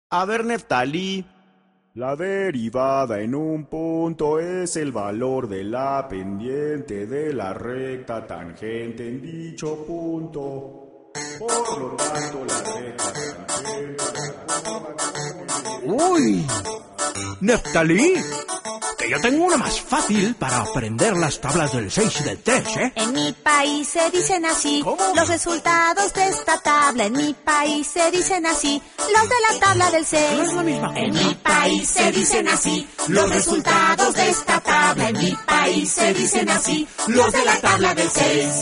A ver, Neftalí. La derivada en un punto es el valor de la pendiente de la recta tangente en dicho punto. Por lo tanto, la recta tangente... ¡Uy! ¡Neftalí! Que yo tengo una más fácil para aprender las tablas del 6 y del 3, ¿eh? En mi país se dicen así. ¿Cómo? Los resultados de esta tabla. En mi país se dicen así. Los de la tabla del 6. No es la misma. En mi país se dicen así. Los resultados de esta tabla. En mi país se dicen así. Los de la tabla del 6.